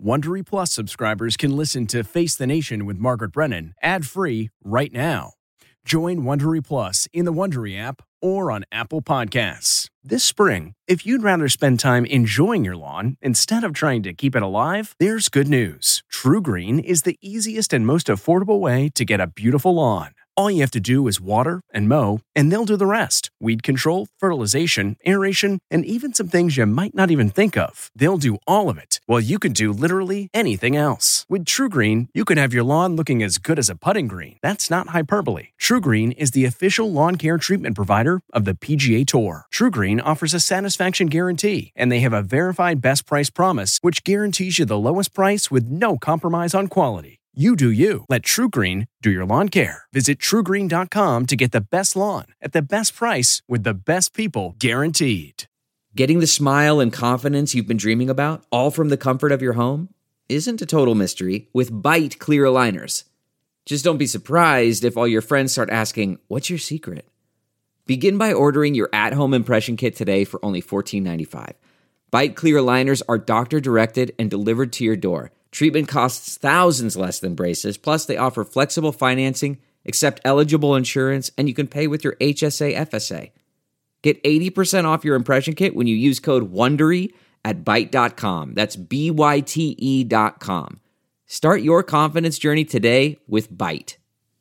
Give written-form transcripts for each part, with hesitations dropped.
Wondery Plus subscribers can listen to Face the Nation with Margaret Brennan ad-free right now. Join Wondery Plus in the Wondery app or on Apple Podcasts. This spring, if you'd rather spend time enjoying your lawn instead of trying to keep it alive, there's good news. True Green is the easiest and most affordable way to get a beautiful lawn. All you have to do is water and mow, and they'll do the rest. Weed control, fertilization, aeration, and even some things you might not even think of. They'll do all of it, while you can do literally anything else. With True Green, you can have your lawn looking as good as a putting green. That's not hyperbole. True Green is the official lawn care treatment provider of the PGA Tour. True Green offers a satisfaction guarantee, and they have a verified best price promise, which guarantees you the lowest price with no compromise on quality. You do you. Let True Green do your lawn care. Visit TrueGreen.com to get the best lawn at the best price with the best people guaranteed. Getting the smile and confidence you've been dreaming about, all from the comfort of your home, isn't a total mystery with Byte clear aligners. Just don't be surprised if all your friends start asking, "What's your secret?" Begin by ordering your at-home impression kit today for only $14.95. Byte clear aligners are doctor-directed and delivered to your door. Treatment costs thousands less than braces, plus they offer flexible financing, accept eligible insurance, and you can pay with your HSA FSA. Get 80% off your impression kit when you use code WONDERY at Byte.com. That's BYTE.com. Start your confidence journey today with Byte.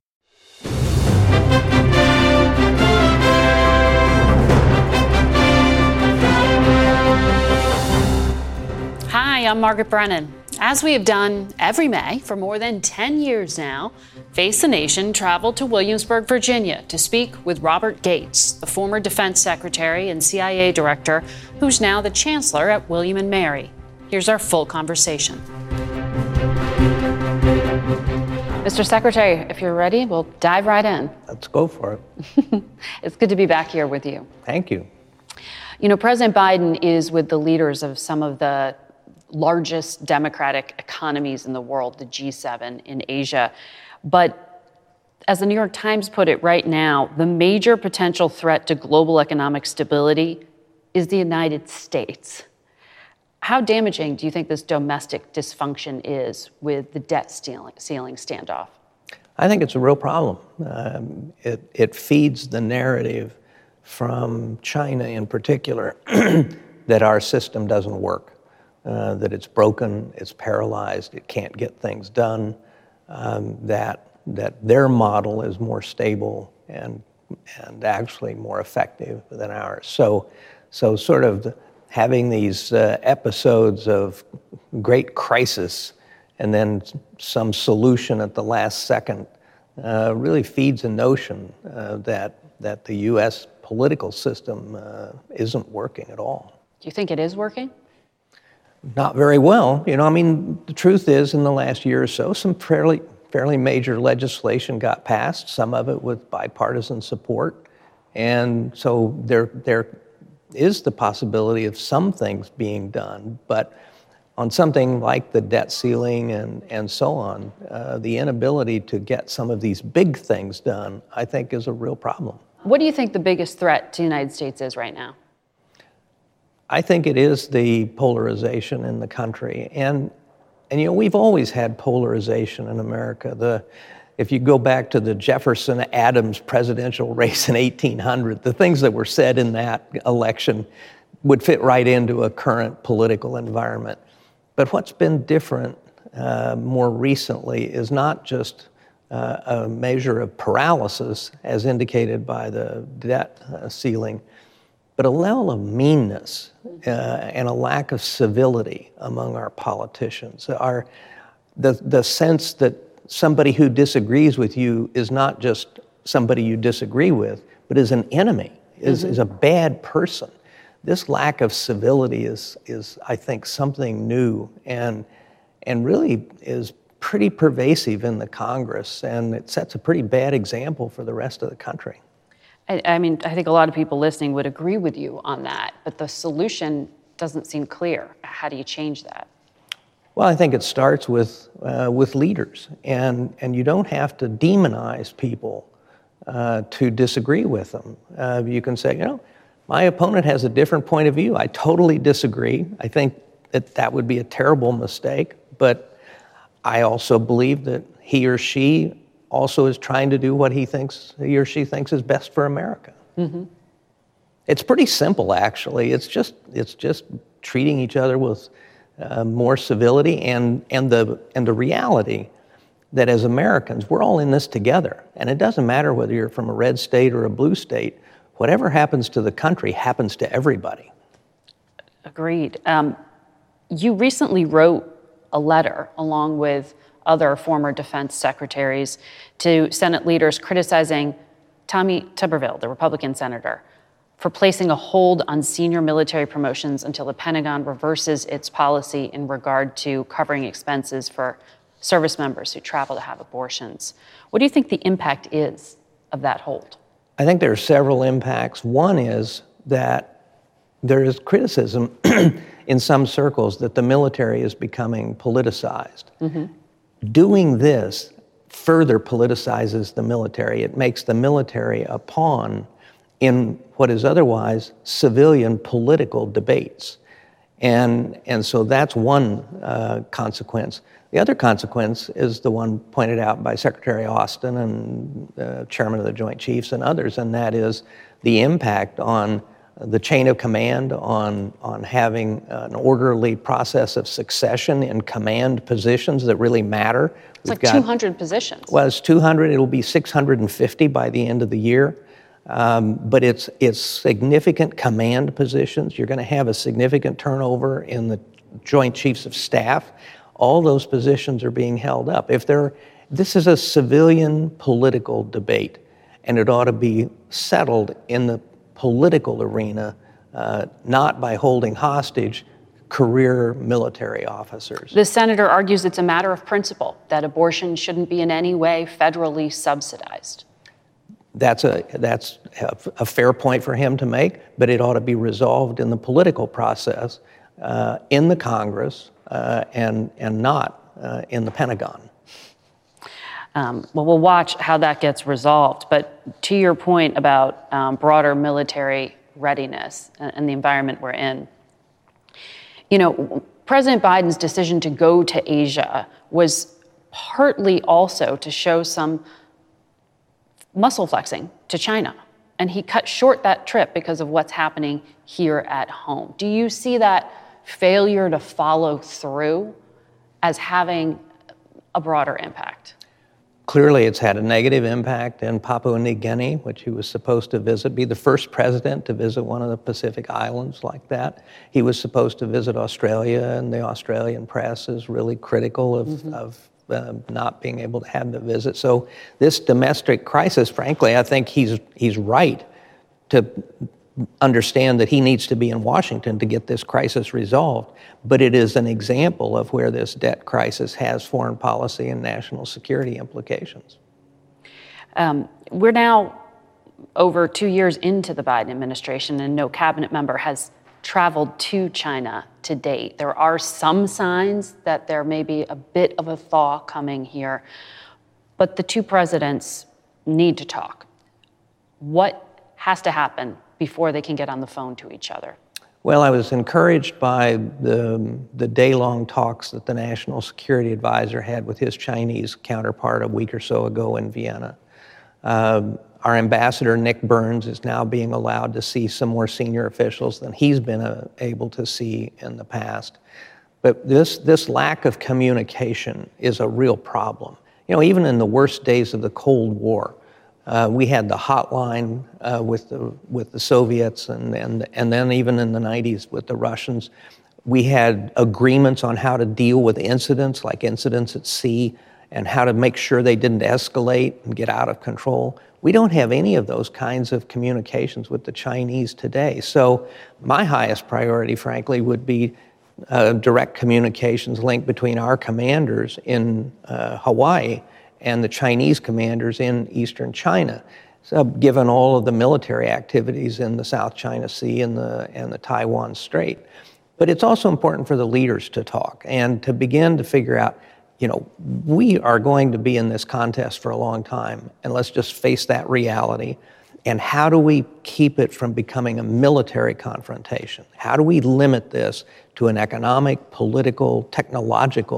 Hi, I'm Margaret Brennan. As we have done every May for more than 10 years now, Face the Nation traveled to Williamsburg, Virginia to speak with Robert Gates, the former defense secretary and CIA director, who's now the chancellor at William & Mary. Here's our full conversation. Mr. Secretary, if you're ready, we'll dive right in. Let's go for it. It's good to be back here with you. Thank you. You know, President Biden is with the leaders of some of the largest democratic economies in the world, the G7 in Asia. But as the New York Times put it right now, the major potential threat to global economic stability is the United States. How damaging do you think this domestic dysfunction is with the debt ceiling standoff? I think it's a real problem. It feeds the narrative from China in particular that our system doesn't work. That it's broken, it's paralyzed, it can't get things done, that their model is more stable and actually more effective than ours. So sort of having these episodes of great crisis and then some solution at the last second really feeds a notion that the U.S. political system isn't working at all. Do you think it is working? Not very well. You know, I mean, the truth is, in the last year or so, some fairly major legislation got passed, some of it with bipartisan support. And so there is the possibility of some things being done. But on something like the debt ceiling and so on, the inability to get some of these big things done, I think, is a real problem. What do you think the biggest threat to the United States is right now? I think it is the polarization in the country. And you know, we've always had polarization in America. If you go back to the Jefferson-Adams presidential race in 1800, the things that were said in that election would fit right into a current political environment. But what's been different more recently is not just a measure of paralysis, as indicated by the debt ceiling, but a level of meanness and a lack of civility among our politicians. The sense that somebody who disagrees with you is not just somebody you disagree with, but is an enemy, is a bad person. This lack of civility is I think, something new and really is pretty pervasive in the Congress, and it sets a pretty bad example for the rest of the country. I mean, I think a lot of people listening would agree with you on that, but the solution doesn't seem clear. How do you change that? Well, I think it starts with leaders, and you don't have to demonize people to disagree with them. You can say, you know, my opponent has a different point of view. I totally disagree. I think that would be a terrible mistake, But I also believe that he or she also is trying to do what he or she thinks is best for America. Mm-hmm. It's pretty simple, actually. It's just treating each other with more civility and the reality that as Americans, we're all in this together. And it doesn't matter whether you're from a red state or a blue state. Whatever happens to the country happens to everybody. Agreed. You recently wrote a letter along with other former defense secretaries to Senate leaders criticizing Tommy Tuberville, the Republican senator, for placing a hold on senior military promotions until the Pentagon reverses its policy in regard to covering expenses for service members who travel to have abortions. What do you think the impact is of that hold? I think there are several impacts. One is that there is criticism in some circles that the military is becoming politicized. Mm-hmm. Doing this further politicizes the military. It makes the military a pawn in what is otherwise civilian political debates. And so that's one consequence. The other consequence is the one pointed out by Secretary Austin and Chairman of the Joint Chiefs and others, and that is the impact on the chain of command, on having an orderly process of succession in command positions that really matter. It's like 200 positions. Well, it's 200. It'll be 650 by the end of the year. But it's significant command positions. You're going to have a significant turnover in the Joint Chiefs of Staff. All those positions are being held up. This is a civilian political debate, and it ought to be settled in the political arena, not by holding hostage career military officers. The senator argues it's a matter of principle, that abortion shouldn't be in any way federally subsidized. That's a fair point for him to make, but it ought to be resolved in the political process, in the Congress, and not in the Pentagon. Well, we'll watch how that gets resolved. But to your point about broader military readiness and the environment we're in, President Biden's decision to go to Asia was partly also to show some muscle flexing to China. And he cut short that trip because of what's happening here at home. Do you see that failure to follow through as having a broader impact? Clearly, it's had a negative impact in Papua New Guinea, which he was supposed to visit, be the first president to visit one of the Pacific Islands like that. He was supposed to visit Australia, and the Australian press is really critical of not being able to have the visit. So this domestic crisis, frankly, I think he's right to understand that he needs to be in Washington to get this crisis resolved. But it is an example of where this debt crisis has foreign policy and national security implications. We're now over 2 years into the Biden administration, and no cabinet member has traveled to China to date. There are some signs that there may be a bit of a thaw coming here, but the two presidents need to talk. What has to happen before they can get on the phone to each other? Well, I was encouraged by the day-long talks that the National Security Advisor had with his Chinese counterpart a week or so ago in Vienna. Our ambassador, Nick Burns, is now being allowed to see some more senior officials than he's been able to see in the past. But this lack of communication is a real problem. Even in the worst days of the Cold War, we had the hotline with the Soviets, and then even in the 90s with the Russians. We had agreements on how to deal with incidents, like incidents at sea, and how to make sure they didn't escalate and get out of control. We don't have any of those kinds of communications with the Chinese today. So my highest priority, frankly, would be direct communications link between our commanders in Hawaii and the Chinese commanders in eastern China. So given all of the military activities in the South China Sea and the Taiwan Strait. But it's also important for the leaders to talk and to begin to figure out, we are going to be in this contest for a long time, and let's just face that reality. And how do we keep it from becoming a military confrontation? How do we limit this to an economic, political, technological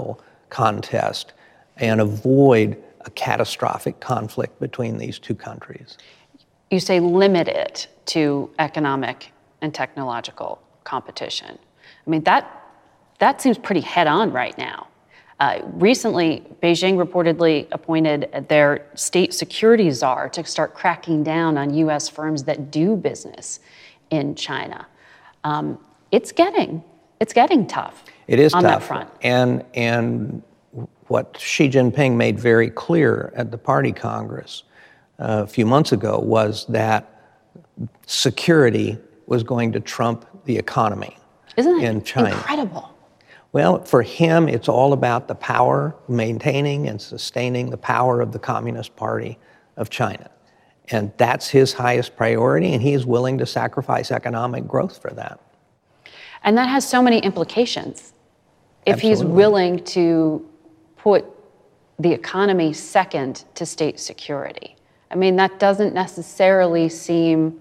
contest and avoid a catastrophic conflict between these two countries. You say limit it to economic and technological competition. I mean, that seems pretty head-on right now. Recently, Beijing reportedly appointed their state security czar to start cracking down on U.S. firms that do business in China. It's getting tough. It is on tough. That front. And what Xi Jinping made very clear at the Party Congress a few months ago was that security was going to trump the economy. Isn't in it China. Incredible? Well, for him, it's all about the power, maintaining and sustaining the power of the Communist Party of China. And that's his highest priority, and he is willing to sacrifice economic growth for that. And that has so many implications. If Absolutely. he's willing to put the economy second to state security. I mean, that doesn't necessarily seem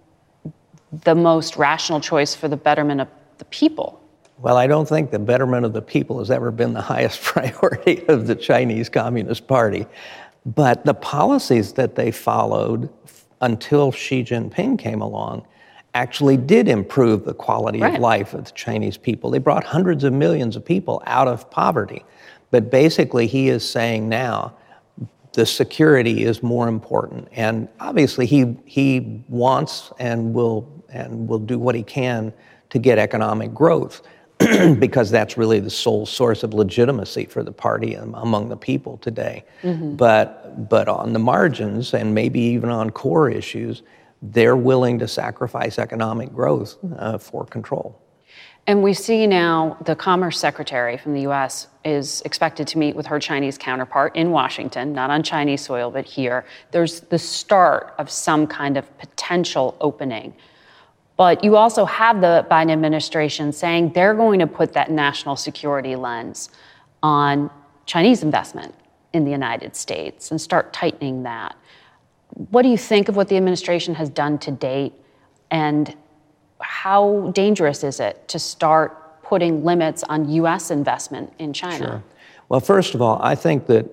the most rational choice for the betterment of the people. Well, I don't think the betterment of the people has ever been the highest priority of the Chinese Communist Party. But the policies that they followed until Xi Jinping came along actually did improve the quality of life of the Chinese people. They brought hundreds of millions of people out of poverty. But basically, he is saying now the security is more important. And obviously, he wants and will do what he can to get economic growth because that's really the sole source of legitimacy for the party among the people today. Mm-hmm. But on the margins and maybe even on core issues, they're willing to sacrifice economic growth for control. And we see now the Commerce Secretary from the U.S. is expected to meet with her Chinese counterpart in Washington, not on Chinese soil, but here. There's the start of some kind of potential opening. But you also have the Biden administration saying they're going to put that national security lens on Chinese investment in the United States and start tightening that. What do you think of what the administration has done to date, and how dangerous is it to start putting limits on U.S. investment in China? Sure. Well, first of all, I think that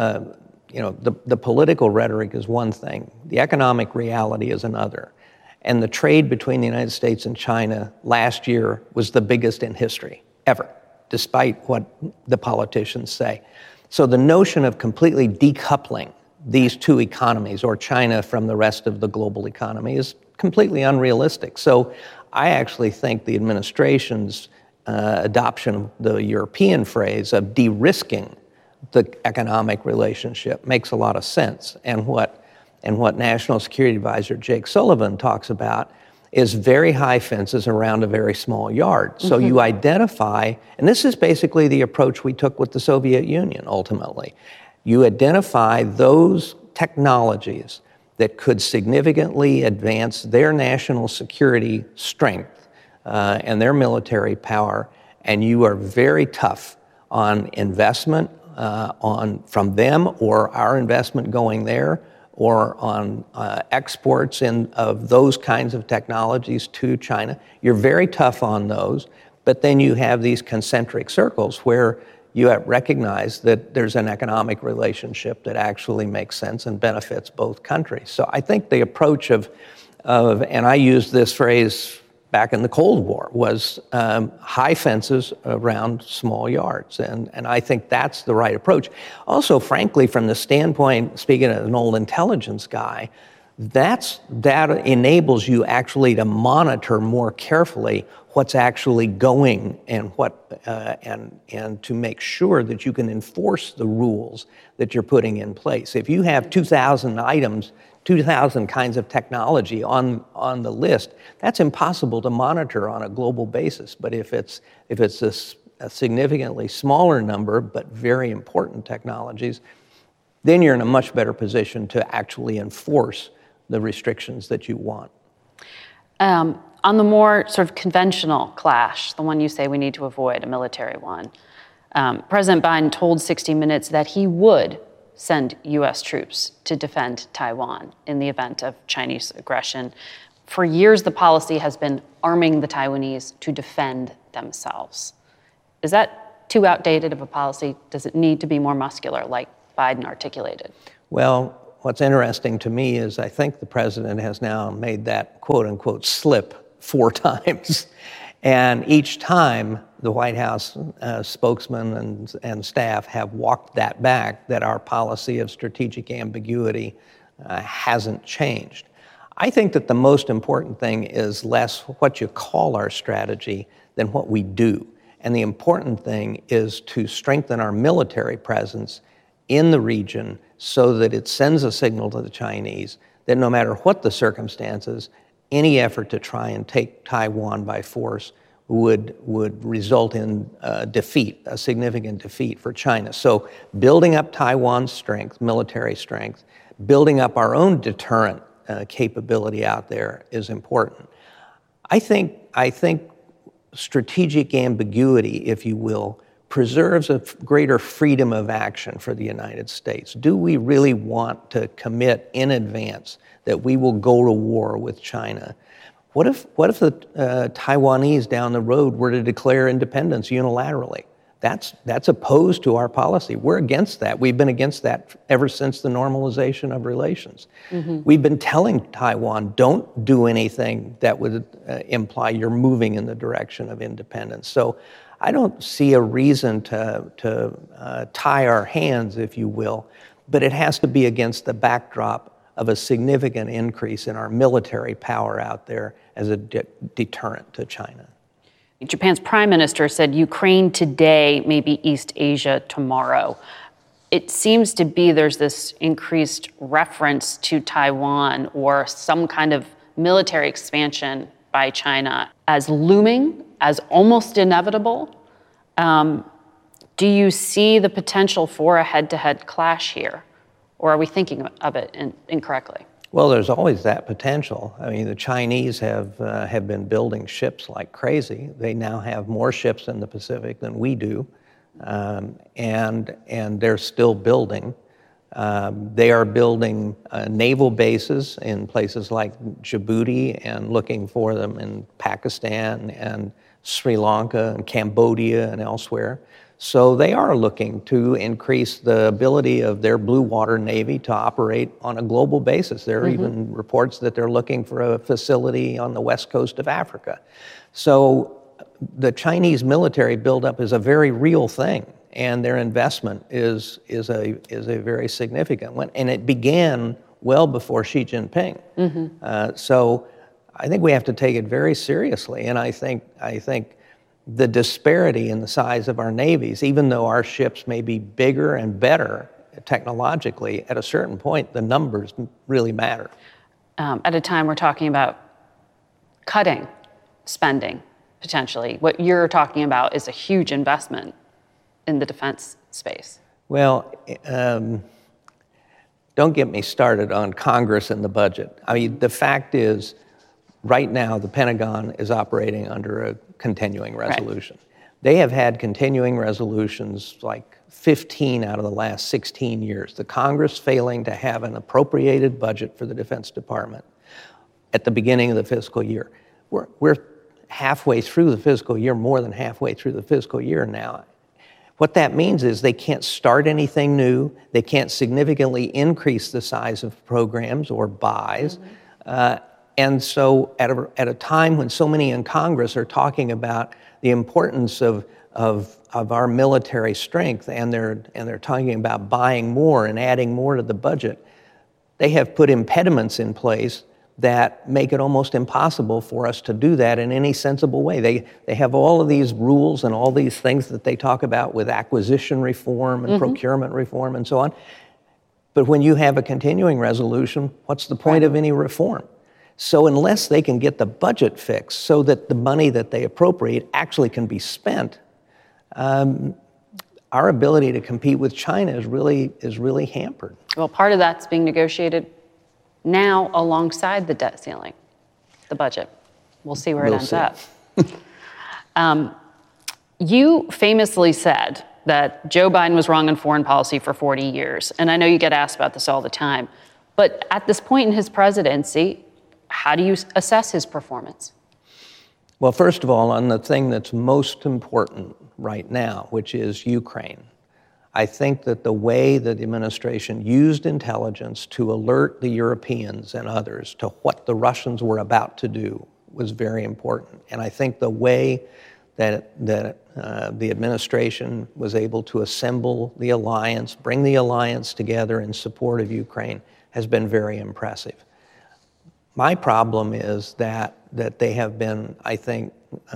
the political rhetoric is one thing. The economic reality is another. And the trade between the United States and China last year was the biggest in history, ever, despite what the politicians say. So the notion of completely decoupling these two economies, or China from the rest of the global economy, is completely unrealistic. So I actually think the administration's adoption of the European phrase of de-risking the economic relationship makes a lot of sense. And what National Security Advisor Jake Sullivan talks about is very high fences around a very small yard. So you identify, and this is basically the approach we took with the Soviet Union ultimately. You identify those technologies that could significantly advance their national security strength and their military power, and you are very tough on investment from them or our investment going there, or on exports of those kinds of technologies to China. You're very tough on those, but then you have these concentric circles where you recognize that there's an economic relationship that actually makes sense and benefits both countries. So I think the approach of and I used this phrase back in the Cold War, was high fences around small yards. And I think that's the right approach. Also, frankly, from the standpoint, speaking as an old intelligence guy, that enables you actually to monitor more carefully what's actually going and and to make sure that you can enforce the rules that you're putting in place. If you have 2,000 items, 2,000 kinds of technology on the list, that's impossible to monitor on a global basis. But if it's a significantly smaller number but very important technologies, then you're in a much better position to actually enforce the restrictions that you want. On the more sort of conventional clash, the one you say we need to avoid, a military one, President Biden told 60 Minutes that he would send U.S. troops to defend Taiwan in the event of Chinese aggression. For years, the policy has been arming the Taiwanese to defend themselves. Is that too outdated of a policy? Does it need to be more muscular, like Biden articulated? Well, what's interesting to me is I think the president has now made that quote-unquote slip 4 times. And each time the White House spokesman and staff have walked that back, that our policy of strategic ambiguity hasn't changed. I think that the most important thing is less what you call our strategy than what we do. And the important thing is to strengthen our military presence in the region so that it sends a signal to the Chinese that no matter what the circumstances, any effort to try and take Taiwan by force would result in defeat, a significant defeat for China. So building up Taiwan's strength, military strength, building up our own deterrent capability out there is important. I think strategic ambiguity, if you will, preserves a greater freedom of action for the United States. Do we really want to commit in advance that we will go to war with China? What if the Taiwanese down the road were to declare independence unilaterally? That's opposed to our policy. We're against that. We've been against that ever since the normalization of relations. Mm-hmm. We've been telling Taiwan, don't do anything that would imply you're moving in the direction of independence. So I don't see a reason to tie our hands, if you will, but it has to be against the backdrop of a significant increase in our military power out there as a deterrent to China. Japan's prime minister said Ukraine today, maybe East Asia tomorrow. It seems to be there's this increased reference to Taiwan or some kind of military expansion by China as looming, as almost inevitable. Do you see the potential for a head-to-head clash here? Or are we thinking of it incorrectly? Well, there's always that potential. I mean, the Chinese have been building ships like crazy. They now have more ships in the Pacific than we do, and they're still building. They are building naval bases in places like Djibouti and looking for them in Pakistan and Sri Lanka and Cambodia and elsewhere. So they are looking to increase the ability of their blue water navy to operate on a global basis. There are even reports that they're looking for a facility on the west coast of Africa. So the Chinese military buildup is a very real thing, and their investment is a very significant one. And it began well before Xi Jinping. So I think we have to take it very seriously, and I think the disparity in the size of our navies, even though our ships may be bigger and better technologically, at a certain point, the numbers really matter. At a time we're talking about cutting spending, potentially. What you're talking about is a huge investment in the defense space. Well, don't get me started on Congress and the budget. I mean, the fact is, right now, the Pentagon is operating under a continuing resolution. Right. They have had continuing resolutions like 15 out of the last 16 years. The Congress failing to have an appropriated budget for the Defense Department at the beginning of the fiscal year. We're halfway through the fiscal year, more than halfway through the fiscal year now. What that means is they can't start anything new. They can't significantly increase the size of programs or buys. And so at a time when so many in Congress are talking about the importance of our military strength, and they're talking about buying more and adding more to the budget, they have put impediments in place that make it almost impossible for us to do that in any sensible way. They have all of these rules and all these things that they talk about with acquisition reform and procurement reform and so on. But when you have a continuing resolution, what's the point of any reform? So unless they can get the budget fixed so that the money that they appropriate actually can be spent, our ability to compete with China is really hampered. Well, part of that's being negotiated now alongside the debt ceiling, the budget. We'll see where it ends up. You famously said that Joe Biden was wrong in foreign policy for 40 years. And I know you get asked about this all the time. But at this point in his presidency, how do you assess his performance? Well, first of all, on the thing that's most important right now, which is Ukraine. I think that the way that the administration used intelligence to alert the Europeans and others to what the Russians were about to do was very important. And I think the way that the administration was able to assemble the alliance, bring the alliance together in support of Ukraine, has been very impressive. My problem is that they have been, I think,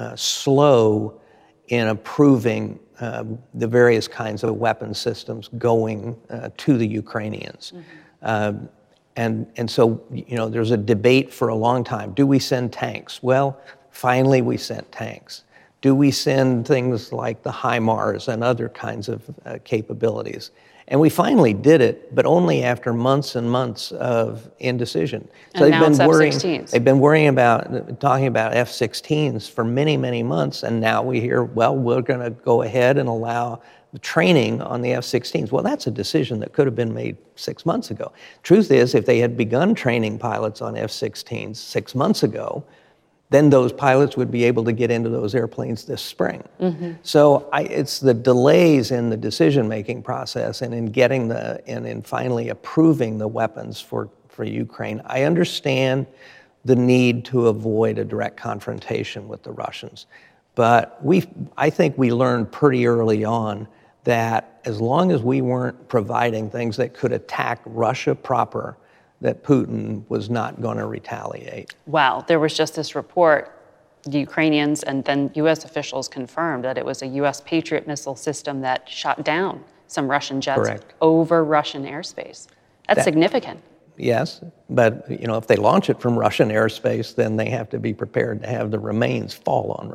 slow in approving the various kinds of weapon systems going to the Ukrainians. Mm-hmm. And so, there's a debate for a long time. Do we send tanks? Well, finally we sent tanks. Do we send things like the HIMARS and other kinds of capabilities? And we finally did it, but only after months and months of indecision. So and now it's F-16s. They've been talking about F-16s for many, many months, and now we hear, well, we're going to go ahead and allow the training on the F-16s. Well, that's a decision that could have been made 6 months ago. Truth is, if they had begun training pilots on F-16s 6 months ago, then those pilots would be able to get into those airplanes this spring. Mm-hmm. So it's the delays in the decision-making process and in getting and in finally approving the weapons for Ukraine. I understand the need to avoid a direct confrontation with the Russians, but I think we learned pretty early on that as long as we weren't providing things that could attack Russia proper, that Putin was not going to retaliate. Wow, there was just this report, the Ukrainians and then U.S. officials confirmed that it was a U.S. Patriot missile system that shot down some Russian jets Correct. Over Russian airspace. That's significant. Yes, but if they launch it from Russian airspace, then they have to be prepared to have the remains fall on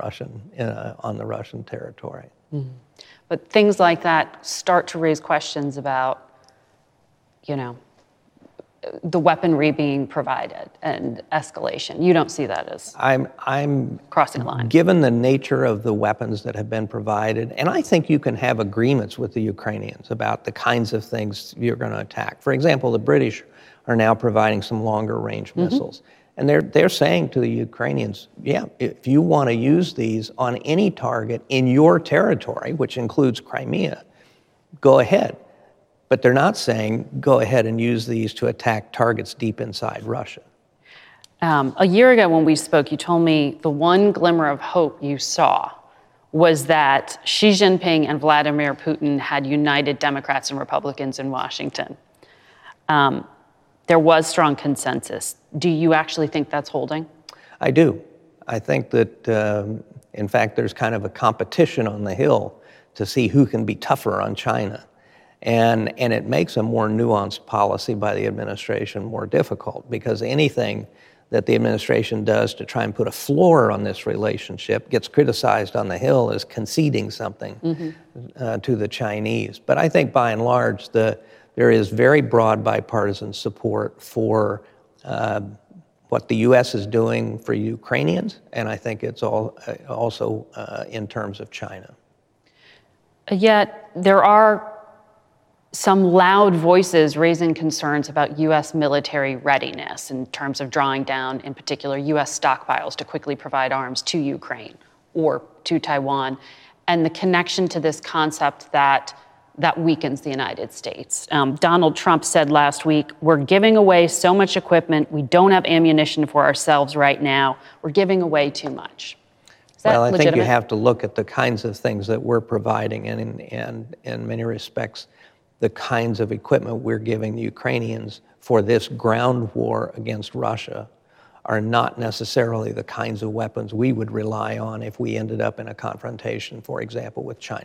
the Russian territory. Mm-hmm. But things like that start to raise questions about, the weaponry being provided and escalation. You don't see that as I'm crossing a line. Given the nature of the weapons that have been provided, and I think you can have agreements with the Ukrainians about the kinds of things you're going to attack. For example, the British are now providing some longer range mm-hmm. missiles. And they're saying to the Ukrainians, yeah, if you want to use these on any target in your territory, which includes Crimea, go ahead. But they're not saying, go ahead and use these to attack targets deep inside Russia. A year ago when we spoke, you told me the one glimmer of hope you saw was that Xi Jinping and Vladimir Putin had united Democrats and Republicans in Washington. There was strong consensus. Do you actually think that's holding? I do. I think that, in fact, there's kind of a competition on the Hill to see who can be tougher on China. And it makes a more nuanced policy by the administration more difficult, because anything that the administration does to try and put a floor on this relationship gets criticized on the Hill as conceding something mm-hmm. To the Chinese. But I think by and large, there is very broad bipartisan support for what the U.S. is doing for Ukrainians, and I think it's also in terms of China. Yet there are some loud voices raising concerns about U.S. military readiness in terms of drawing down, in particular, U.S. stockpiles to quickly provide arms to Ukraine or to Taiwan, and the connection to this concept that weakens the United States. Donald Trump said last week, we're giving away so much equipment, we don't have ammunition for ourselves right now, we're giving away too much. Is that legitimate? I think you have to look at the kinds of things that we're providing, and in many respects, the kinds of equipment we're giving the Ukrainians for this ground war against Russia are not necessarily the kinds of weapons we would rely on if we ended up in a confrontation, for example, with China.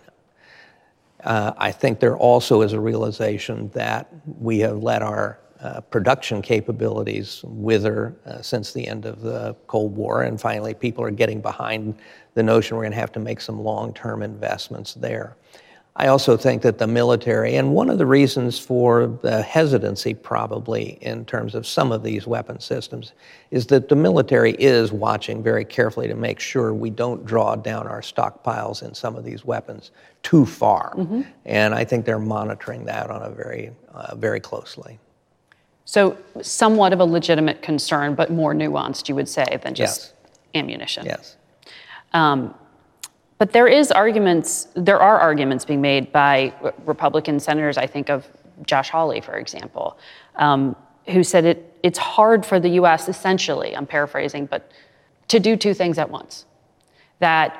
I think there also is a realization that we have let our production capabilities wither since the end of the Cold War, and finally people are getting behind the notion we're going to have to make some long-term investments there. I also think that the military, and one of the reasons for the hesitancy probably in terms of some of these weapon systems, is that the military is watching very carefully to make sure we don't draw down our stockpiles in some of these weapons too far. Mm-hmm. And I think they're monitoring that on a very closely. So somewhat of a legitimate concern, but more nuanced, you would say, than just yes. ammunition. Yes. But there are arguments being made by Republican senators, I think of Josh Hawley, for example, who said it's hard for the U.S., essentially, I'm paraphrasing, but to do two things at once. That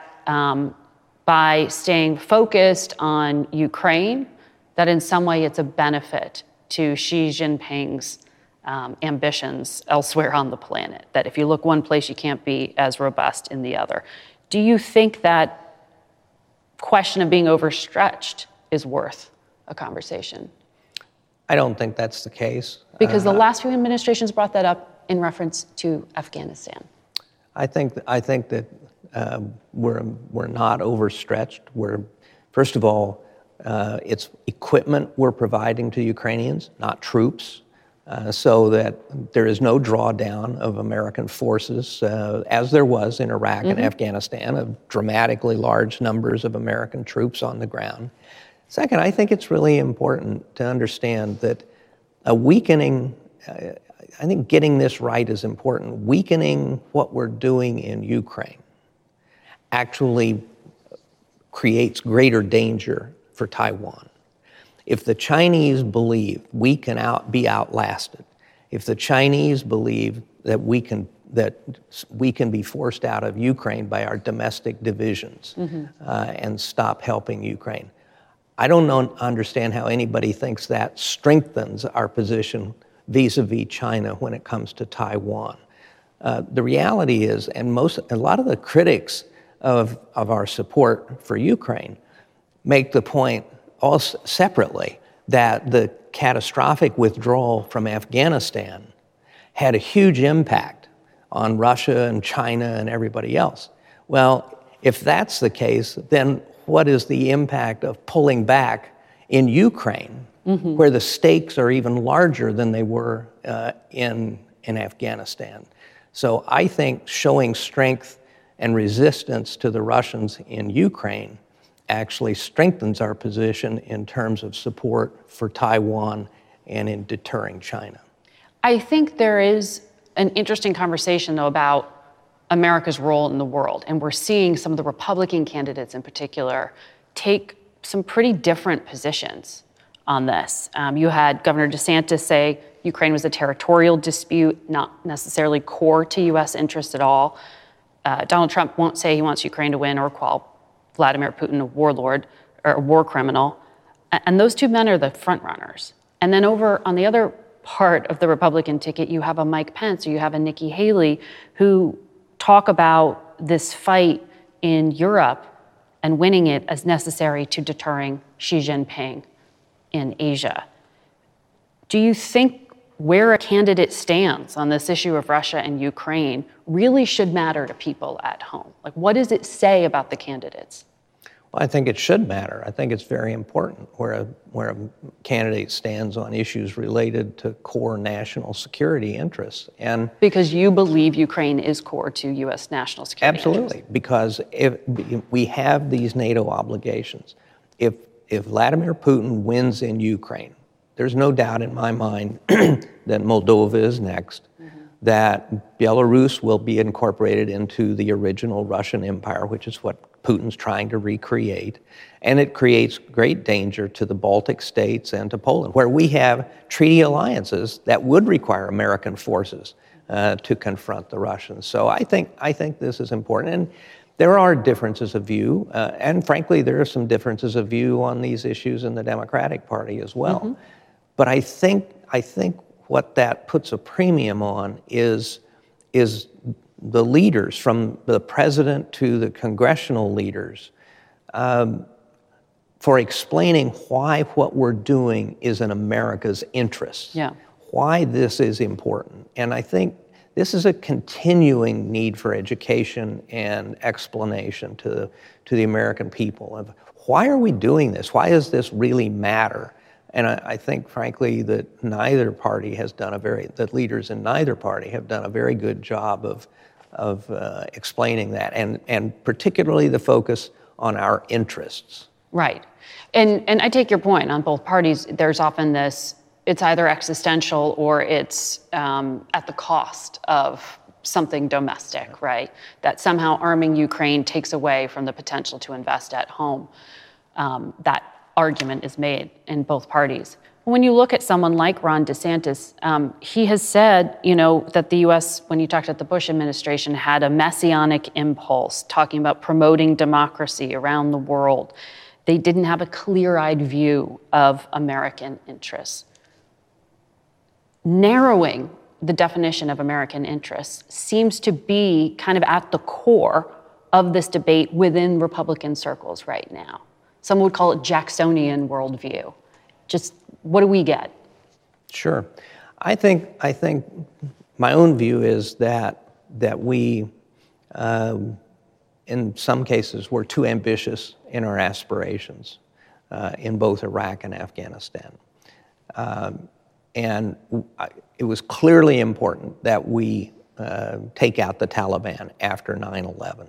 by staying focused on Ukraine, that in some way it's a benefit to Xi Jinping's ambitions elsewhere on the planet. That if you look one place, you can't be as robust in the other. Do you think that question of being overstretched is worth a conversation? I don't think that's the case. Because the last few administrations brought that up in reference to Afghanistan. I think that we're not overstretched. First of all, it's equipment we're providing to Ukrainians, not troops, so that there is no drawdown of American forces, as there was in Iraq and Afghanistan, of dramatically large numbers of American troops on the ground. Second, I think it's really important to understand that a weakening, I think getting this right is important. Weakening what we're doing in Ukraine actually creates greater danger for Taiwan. If the Chinese believe we can be outlasted, if the Chinese believe that we can be forced out of Ukraine by our domestic divisions and stop helping Ukraine, I don't understand how anybody thinks that strengthens our position vis-a-vis China when it comes to Taiwan. The reality is, and a lot of the critics of our support for Ukraine make the point all separately that the catastrophic withdrawal from Afghanistan had a huge impact on Russia and China and everybody else. Well, if that's the case, then what is the impact of pulling back in Ukraine, where the stakes are even larger than they were in Afghanistan? So I think showing strength and resistance to the Russians in Ukraine actually strengthens our position in terms of support for Taiwan and in deterring China. I think there is an interesting conversation, though, about America's role in the world. And we're seeing some of the Republican candidates in particular take some pretty different positions on this. You had Governor DeSantis say Ukraine was a territorial dispute, not necessarily core to U.S. interests at all. Donald Trump won't say he wants Ukraine to win or call Vladimir Putin a warlord or a war criminal. And those two men are the front runners. And then over on the other part of the Republican ticket, you have a Mike Pence or you have a Nikki Haley who talk about this fight in Europe and winning it as necessary to deterring Xi Jinping in Asia. Do you think where a candidate stands on this issue of Russia and Ukraine really should matter to people at home? Like, what does it say about the candidates? Well, I think it should matter. I think it's very important where a candidate stands on issues related to core national security interests. And because you believe Ukraine is core to U.S. national security absolutely, interests. because if we have these NATO obligations. If Vladimir Putin wins in Ukraine, there's no doubt in my mind that Moldova is next, that Belarus will be incorporated into the original Russian Empire, which is what Putin's trying to recreate. And it creates great danger to the Baltic states and to Poland, where we have treaty alliances that would require American forces to confront the Russians. So I think this is important. And there are differences of view, and frankly, there are some differences of view on these issues in the Democratic Party as well. But I think what that puts a premium on is the leaders, from the president to the congressional leaders, for explaining why what we're doing is in America's interests, why this is important. And I think this is a continuing need for education and explanation to the American people of why are we doing this? Why does this really matter? And I think, frankly, that the leaders in neither party have done a very good job of explaining that, and particularly the focus on our interests. Right. And I take your point on both parties. There's often this, it's either existential or it's at the cost of something domestic, right? That somehow arming Ukraine takes away from the potential to invest at home. That argument is made in both parties. When you look at someone like Ron DeSantis, he has said, that the U.S., when you talked about the Bush administration, had a messianic impulse, talking about promoting democracy around the world. They didn't have a clear-eyed view of American interests. Narrowing the definition of American interests seems to be kind of at the core of this debate within Republican circles right now. Some would call it Jacksonian worldview. Just what do we get? Sure. I think my own view is that we, in some cases, were too ambitious in our aspirations in both Iraq and Afghanistan. And it was clearly important that we take out the Taliban after 9/11.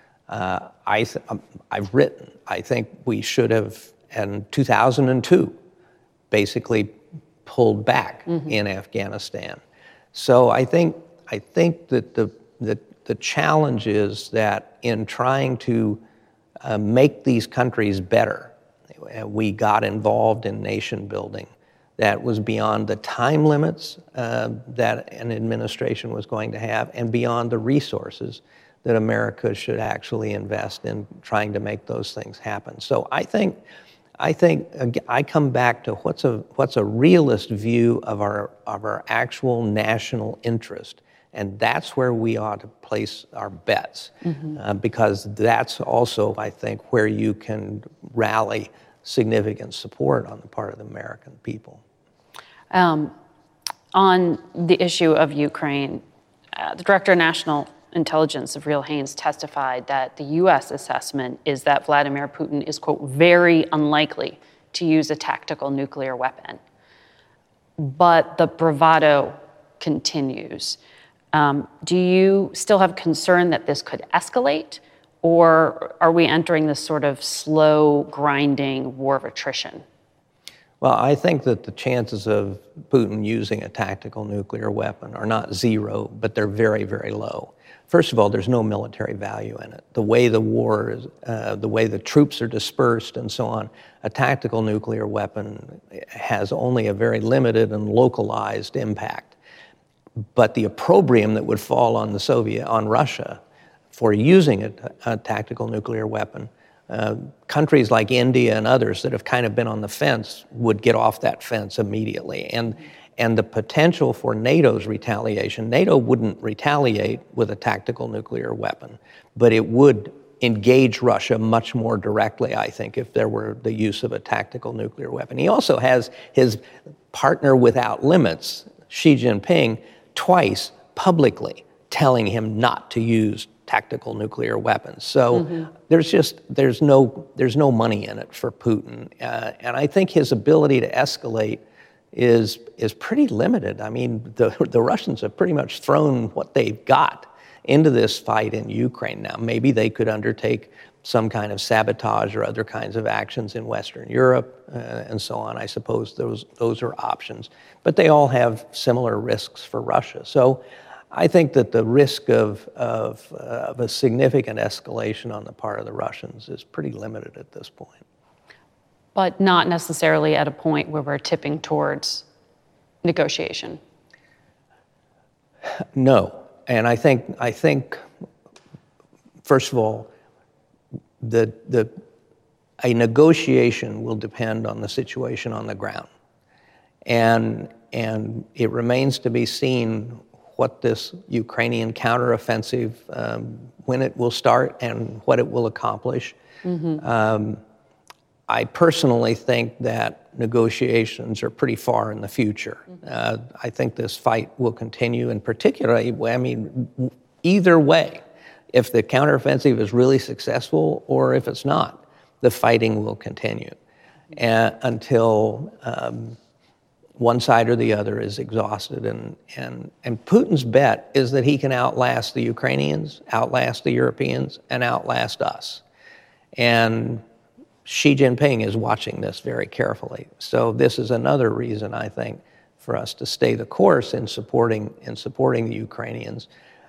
I've written, I think we should have, in 2002, basically pulled back in Afghanistan. So I think that the challenge is that in trying to make these countries better, we got involved in nation building that was beyond the time limits that an administration was going to have and beyond the resources that America should actually invest in trying to make those things happen. So I think I come back to what's a realist view of our actual national interest, and that's where we ought to place our bets, because that's also, I think, where you can rally significant support on the part of the American people. On the issue of Ukraine, the Director of National Intelligence, Avril Haines, testified that the U.S. assessment is that Vladimir Putin is, quote, very unlikely to use a tactical nuclear weapon. But the bravado continues. Do you still have concern that this could escalate, or are we entering this sort of slow, grinding war of attrition? Well, I think that the chances of Putin using a tactical nuclear weapon are not zero, but they're very, very low. First of all, there's no military value in it. The way the war is, the way the troops are dispersed and so on, a tactical nuclear weapon has only a very limited and localized impact. But the opprobrium that would fall on Russia for using a tactical nuclear weapon, countries like India and others that have kind of been on the fence would get off that fence immediately. And the potential for NATO's retaliation, NATO wouldn't retaliate with a tactical nuclear weapon, but it would engage Russia much more directly, I think, if there were the use of a tactical nuclear weapon. He also has his partner without limits, Xi Jinping, twice publicly telling him not to use tactical nuclear weapons. So there's no money in it for Putin. And I think his ability to escalate is pretty limited. I mean, the Russians have pretty much thrown what they've got into this fight in Ukraine now. Maybe they could undertake some kind of sabotage or other kinds of actions in Western Europe and so on. I suppose those are options. But they all have similar risks for Russia. So I think that the risk of a significant escalation on the part of the Russians is pretty limited at this point. But not necessarily at a point where we're tipping towards negotiation. No, and I think first of all, a negotiation will depend on the situation on the ground, and it remains to be seen what this Ukrainian counteroffensive, when it will start and what it will accomplish. I personally think that negotiations are pretty far in the future. I think this fight will continue, and particularly, I mean, either way, if the counteroffensive is really successful or if it's not, the fighting will continue until one side or the other is exhausted. And Putin's bet is that he can outlast the Ukrainians, outlast the Europeans, and outlast us. And Xi Jinping is watching this very carefully. So this is another reason, I think, for us to stay the course in supporting the Ukrainians.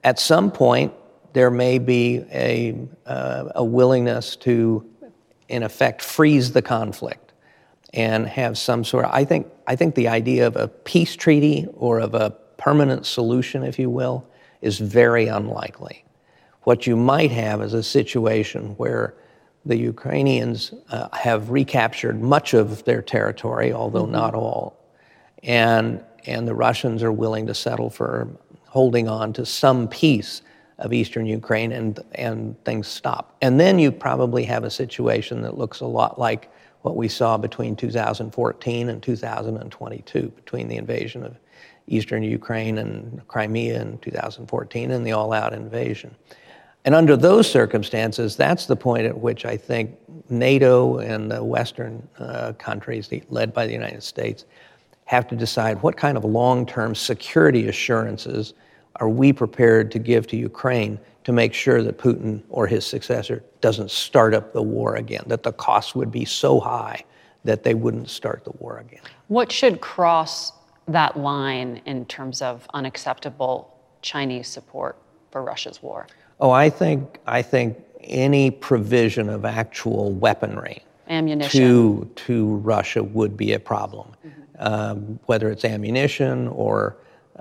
At some point, there may be a willingness to, in effect, freeze the conflict and have some sort of, I think the idea of a peace treaty or of a permanent solution, if you will, is very unlikely. What you might have is a situation where the Ukrainians have recaptured much of their territory, although not all, and the Russians are willing to settle for holding on to some piece of eastern Ukraine, and things stop. And then you probably have a situation that looks a lot like what we saw between 2014 and 2022, between the invasion of eastern Ukraine and Crimea in 2014 and the all-out invasion. And under those circumstances, that's the point at which I think NATO and the Western countries, led by the United States, have to decide what kind of long-term security assurances are we prepared to give to Ukraine to make sure that Putin or his successor doesn't start up the war again, that the costs would be so high that they wouldn't start the war again. What should cross that line in terms of unacceptable Chinese support for Russia's war? Oh, I think any provision of actual weaponry, ammunition to Russia would be a problem, whether it's ammunition or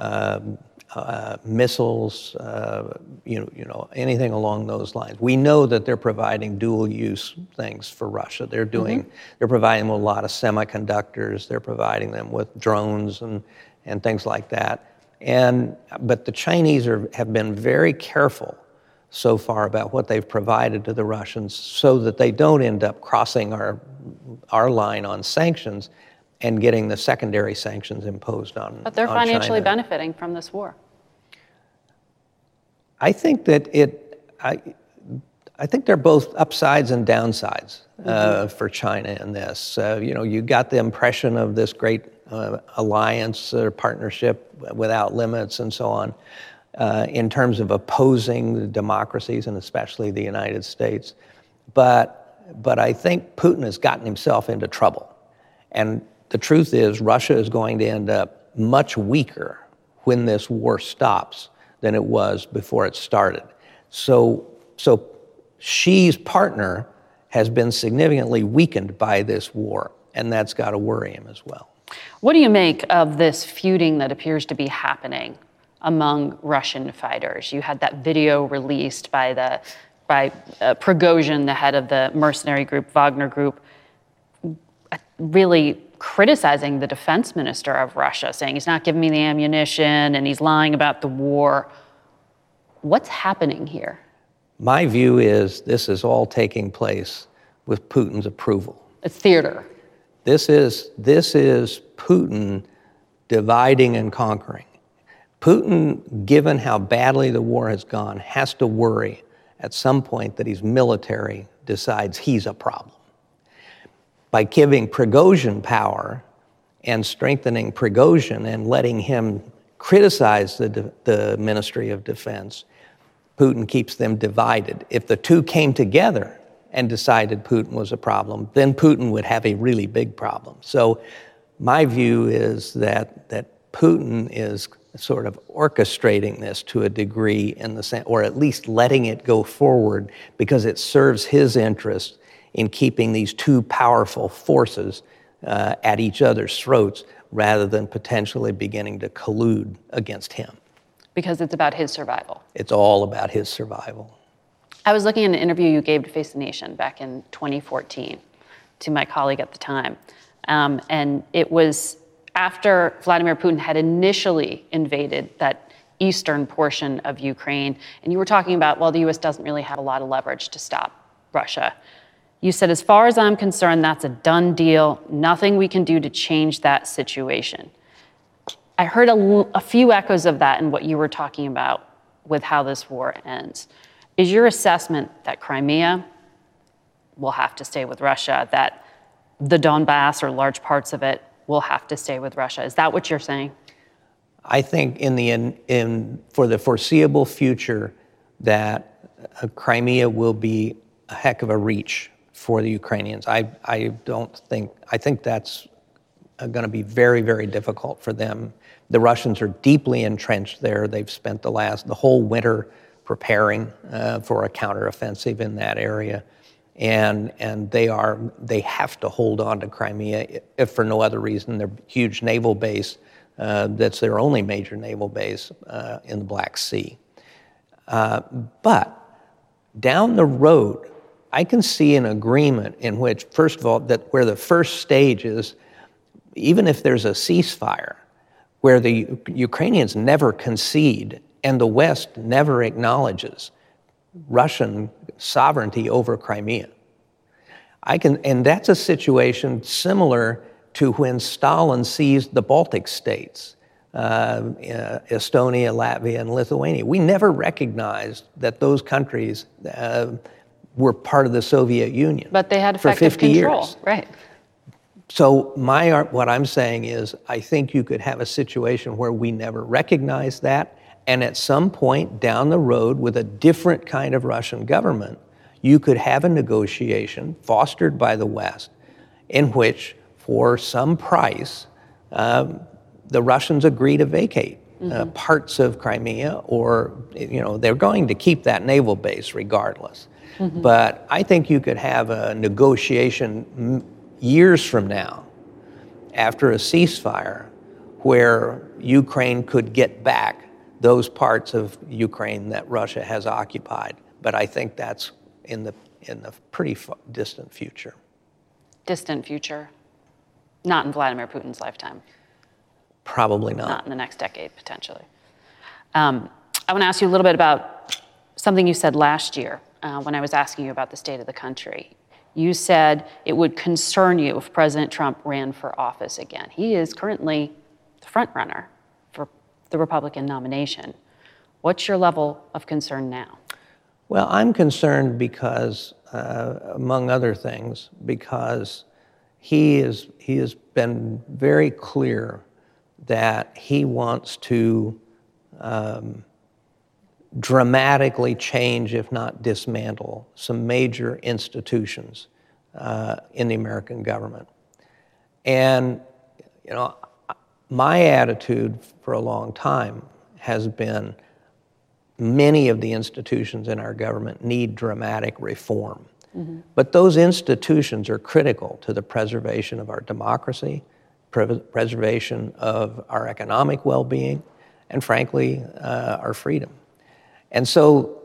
missiles, anything along those lines. We know that they're providing dual-use things for Russia. They're providing them with a lot of semiconductors. They're providing them with drones and things like that. But the Chinese have been very careful so far about what they've provided to the Russians, so that they don't end up crossing our line on sanctions and getting the secondary sanctions imposed on China. But they're financially benefiting from this war. I think that I think they're both upsides and downsides for China in this. You got the impression of this great alliance or partnership without limits and so on in terms of opposing the democracies and especially the United States. But I think Putin has gotten himself into trouble. And the truth is, Russia is going to end up much weaker when this war stops than it was before it started. So Xi's partner has been significantly weakened by this war, and that's got to worry him as well. What do you make of this feuding that appears to be happening among Russian fighters? You had that video released by Prigozhin, the head of the mercenary group, Wagner Group, really criticizing the defense minister of Russia, saying he's not giving me the ammunition and he's lying about the war. What's happening here? My view is this is all taking place with Putin's approval. It's theater. This is Putin dividing and conquering. Putin, given how badly the war has gone, has to worry at some point that his military decides he's a problem. By giving Prigozhin power and strengthening Prigozhin and letting him criticize the Ministry of Defense, Putin keeps them divided. If the two came together and decided Putin was a problem, then Putin would have a really big problem. So my view is that Putin is sort of orchestrating this to a degree in the sense, or at least letting it go forward because it serves his interest in keeping these two powerful forces at each other's throats rather than potentially beginning to collude against him. Because it's about his survival. It's all about his survival. I was looking at an interview you gave to Face the Nation back in 2014 to my colleague at the time. And it was after Vladimir Putin had initially invaded that eastern portion of Ukraine. And you were talking about, well, the U.S. doesn't really have a lot of leverage to stop Russia. You said, as far as I'm concerned, that's a done deal. Nothing we can do to change that situation. I heard a few echoes of that in what you were talking about with how this war ends. Is your assessment that Crimea will have to stay with Russia, that the Donbass or large parts of it will have to stay with Russia? Is that what you're saying? I think for the foreseeable future that Crimea will be a heck of a reach for the Ukrainians. I think that's going to be very, very difficult for them. The Russians are deeply entrenched there. They've spent the whole winter preparing for a counteroffensive in that area, and they have to hold on to Crimea, if for no other reason. Their huge naval base, that's their only major naval base in the Black Sea. But down the road, I can see an agreement in which, first of all, that where the first stage is, even if there's a ceasefire, where the Ukrainians never concede and the West never acknowledges Russian sovereignty over Crimea. And that's a situation similar to when Stalin seized the Baltic states, Estonia, Latvia, and Lithuania. We never recognized that those countries were part of the Soviet Union. But they had for effective 50 control, years. right? So what I'm saying is, I think you could have a situation where we never recognize that, and at some point down the road, with a different kind of Russian government, you could have a negotiation fostered by the West in which, for some price, the Russians agree to vacate parts of Crimea, or they're going to keep that naval base regardless. But I think you could have a negotiation years from now, after a ceasefire, where Ukraine could get back those parts of Ukraine that Russia has occupied. But I think that's in the pretty distant future. Distant future? Not in Vladimir Putin's lifetime? Probably not. Not in the next decade, potentially. I want to ask you a little bit about something you said last year when I was asking you about the state of the country. You said it would concern you if President Trump ran for office again. He is currently the front runner for the Republican nomination. What's your level of concern now? Well, I'm concerned because, among other things, because he has been very clear that he wants to dramatically change, if not dismantle, some major institutions in the American government. And, my attitude for a long time has been many of the institutions in our government need dramatic reform. But those institutions are critical to the preservation of our democracy, preservation of our economic well-being, and frankly, our freedom. And so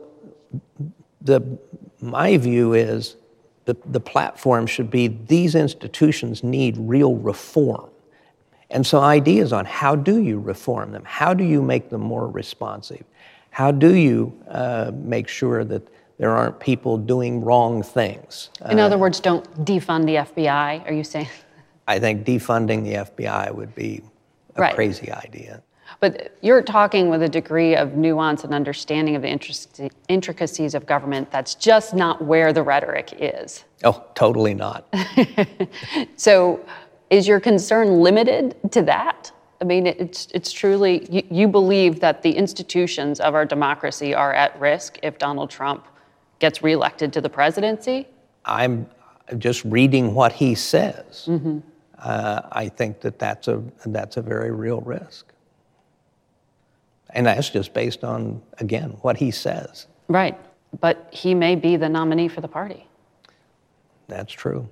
my view is the platform should be these institutions need real reform. And so ideas on how do you reform them? How do you make them more responsive? How do you make sure that there aren't people doing wrong things? In other words, don't defund the FBI, are you saying? I think defunding the FBI would be a crazy idea. But you're talking with a degree of nuance and understanding of the intricacies of government that's just not where the rhetoric is. Oh, totally not. So is your concern limited to that? I mean, it's truly, you believe that the institutions of our democracy are at risk if Donald Trump gets reelected to the presidency? I'm just reading what he says. I think that's a very real risk. And that's just based on, again, what he says. Right. But he may be the nominee for the party. That's true.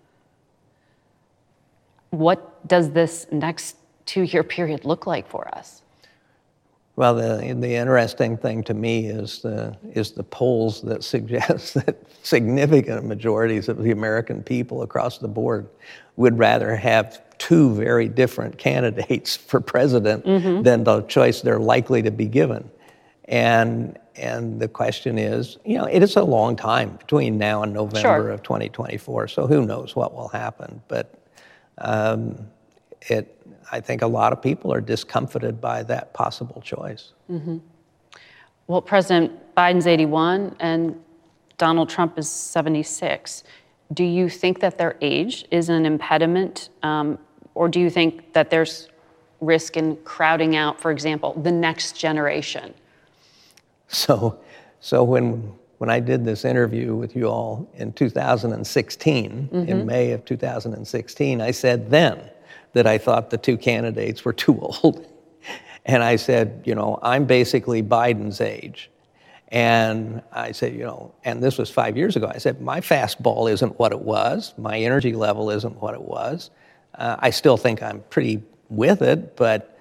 What does this next 2-year period look like for us? Well, the interesting thing to me is the polls that suggest that significant majorities of the American people across the board would rather have two very different candidates for president than the choice they're likely to be given. And the question is, it is a long time between now and November of 2024, so who knows what will happen. But I think a lot of people are discomfited by that possible choice. Well, President Biden's 81 and Donald Trump is 76. Do you think that their age is an impediment, or do you think that there's risk in crowding out, for example, the next generation? So when I did this interview with you all in 2016, in May of 2016, I said then that I thought the two candidates were too old. And I said, I'm basically Biden's age. And I said, and this was 5 years ago, I said, my fastball isn't what it was. My energy level isn't what it was. I still think I'm pretty with it, but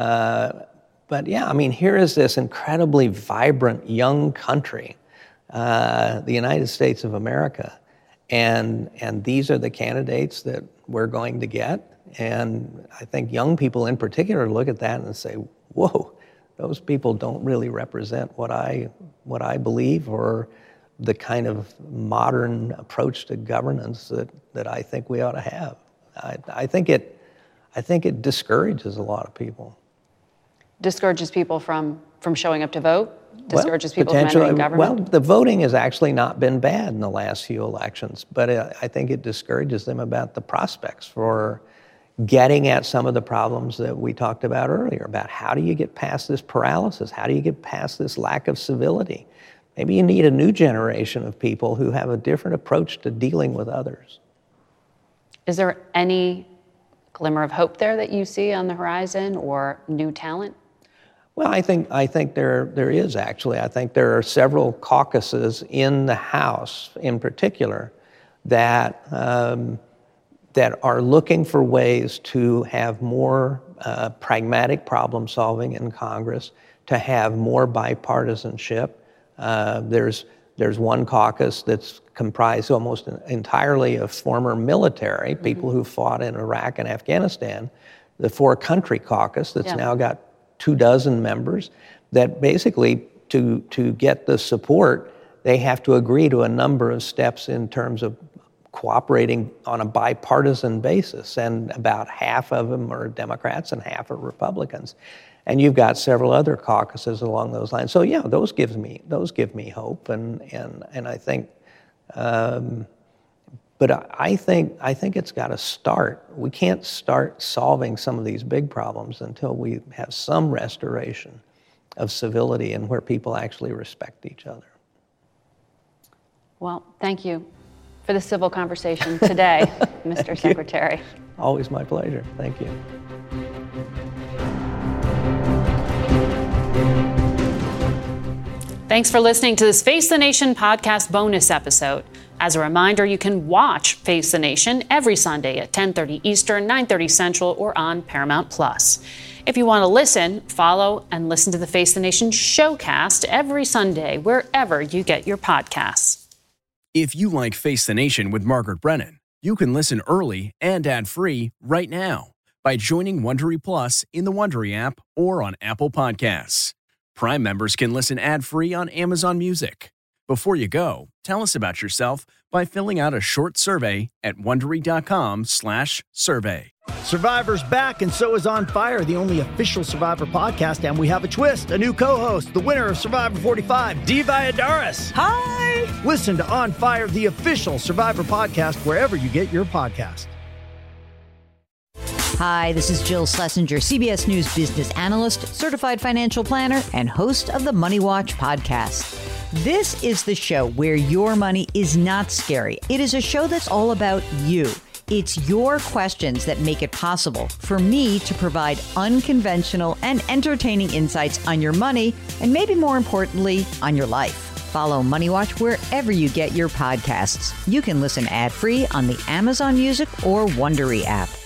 yeah, here is this incredibly vibrant young country, the United States of America, and these are the candidates that we're going to get. And I think young people in particular look at that and say, whoa, those people don't really represent what I believe or the kind of modern approach to governance that I think we ought to have. I think it discourages a lot of people. Discourages people from showing up to vote? Discourages people from entering government? Well, the voting has actually not been bad in the last few elections, but I think it discourages them about the prospects for getting at some of the problems that we talked about earlier, about how do you get past this paralysis? How do you get past this lack of civility? Maybe you need a new generation of people who have a different approach to dealing with others. Is there any glimmer of hope there that you see on the horizon, or new talent? Well, I think there is actually. I think there are several caucuses in the House, in particular, that are looking for ways to have more pragmatic problem solving in Congress, to have more bipartisanship. There's one caucus that's comprised almost entirely of former military, people who fought in Iraq and Afghanistan. The Four Country Caucus that's now got 24 members, that basically to get the support, they have to agree to a number of steps in terms of cooperating on a bipartisan basis, and about half of them are Democrats and half are Republicans. And you've got several other caucuses along those lines. So yeah, those give me hope, and I think, but I think it's got to start. We can't start solving some of these big problems until we have some restoration of civility and where people actually respect each other. Well, thank you for the civil conversation today, Mr. Secretary. Always my pleasure. Thank you. Thanks for listening to this Face the Nation podcast bonus episode. As a reminder, you can watch Face the Nation every Sunday at 10:30 Eastern, 9:30 Central, or on Paramount+. If you want to listen, follow and listen to the Face the Nation showcast every Sunday, wherever you get your podcasts. If you like Face the Nation with Margaret Brennan, you can listen early and ad-free right now by joining Wondery Plus in the Wondery app or on Apple Podcasts. Prime members can listen ad-free on Amazon Music. Before you go, tell us about yourself by filling out a short survey at Wondery.com/survey. Survivor's back, and so is On Fire, the only official Survivor podcast, and we have a twist, a new co-host, the winner of Survivor 45, Dee Valladares. Hi! Listen to On Fire, the official Survivor podcast, wherever you get your podcast. Hi, this is Jill Schlesinger, CBS News business analyst, certified financial planner, and host of the Money Watch podcast. This is the show where your money is not scary. It is a show that's all about you. It's your questions that make it possible for me to provide unconventional and entertaining insights on your money, and maybe more importantly, on your life. Follow Money Watch wherever you get your podcasts. You can listen ad-free on the Amazon Music or Wondery app.